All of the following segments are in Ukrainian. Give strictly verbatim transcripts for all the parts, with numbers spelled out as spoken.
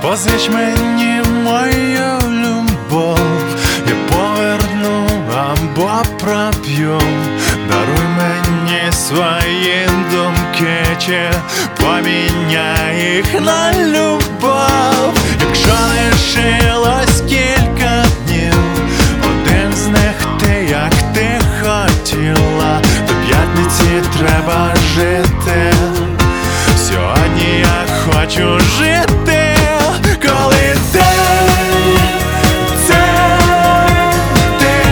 позич мені мою любов, я поверну або проп'ю. Даруй мені свої думки, чи поміняй їх на любов. Якщо лишилось кілька днів, один з них ти, як ти хотіла, до п'ятниці треба жити. Сьогодні я хочу жити, коли день – це ти,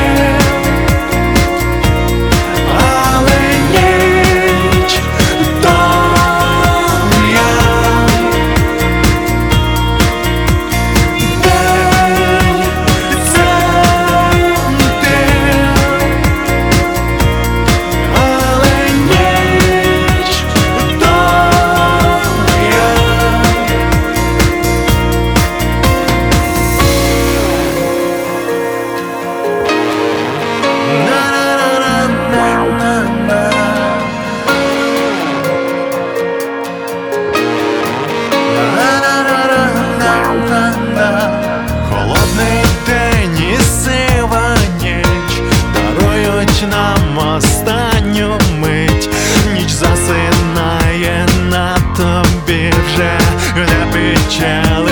але ніч – то я. День – це ти, але ніч – то я. Холодний день і сива ніч дарують нам останню мить. Ніч засинає на тобі вже, де печали